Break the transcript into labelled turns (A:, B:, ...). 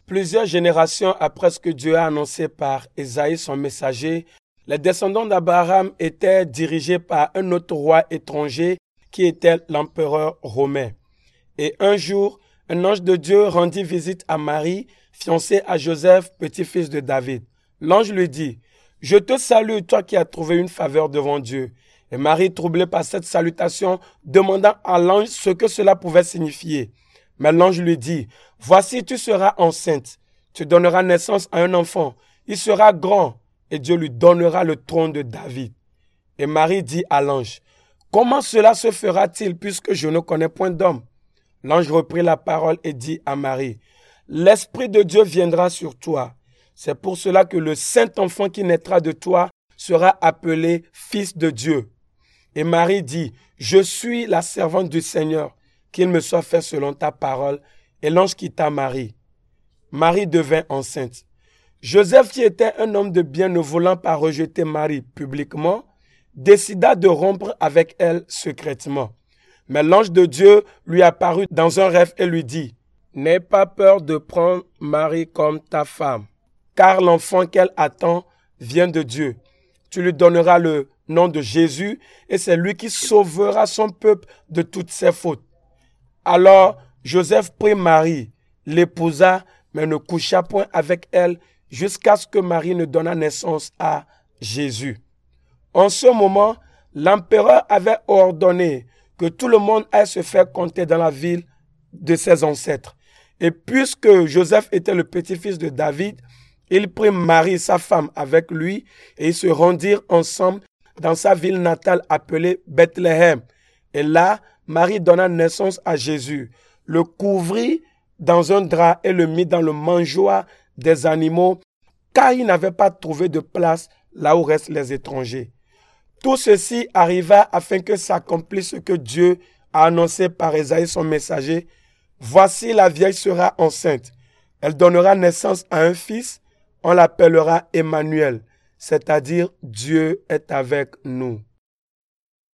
A: Plusieurs générations après ce que Dieu a annoncé par Ésaïe, son messager, les descendants d'Abraham étaient dirigés par un autre roi étranger qui était l'empereur romain. Et un jour, un ange de Dieu rendit visite à Marie, fiancée à Joseph, petit-fils de David. L'ange lui dit, « Je te salue, toi qui as trouvé une faveur devant Dieu. » Et Marie, troublée par cette salutation, demanda à l'ange ce que cela pouvait signifier. Mais l'ange lui dit, « Voici, tu seras enceinte. Tu donneras naissance à un enfant. Il sera grand et Dieu lui donnera le trône de David. » Et Marie dit à l'ange, « Comment cela se fera-t-il puisque je ne connais point d'homme ?» L'ange reprit la parole et dit à Marie, « L'Esprit de Dieu viendra sur toi. C'est pour cela que le saint enfant qui naîtra de toi sera appelé Fils de Dieu. » Et Marie dit, « Je suis la servante du Seigneur, qu'il me soit fait selon ta parole. » Et l'ange quitta Marie. Marie devint enceinte. Joseph, qui était un homme de bien, ne voulant pas rejeter Marie publiquement, décida de rompre avec elle secrètement. Mais l'ange de Dieu lui apparut dans un rêve et lui dit, « N'aie pas peur de prendre Marie comme ta femme, car l'enfant qu'elle attend vient de Dieu. Tu lui donneras le nom de Jésus et c'est lui qui sauvera son peuple de toutes ses fautes. » Alors Joseph prit Marie, l'épousa, mais ne coucha point avec elle jusqu'à ce que Marie ne donnât naissance à Jésus. En ce moment, l'empereur avait ordonné que tout le monde aille se faire compter dans la ville de ses ancêtres. Et puisque Joseph était le petit-fils de David, il prit Marie, sa femme, avec lui et ils se rendirent ensemble dans sa ville natale appelée Bethléem. Et là, Marie donna naissance à Jésus, le couvrit dans un drap et le mit dans le mangeoire des animaux, car il n'avait pas trouvé de place là où restent les étrangers. Tout ceci arriva afin que s'accomplisse ce que Dieu a annoncé par Ésaïe son messager. « Voici, la vieille sera enceinte. Elle donnera naissance à un fils. On l'appellera Emmanuel, c'est-à-dire Dieu est avec nous. »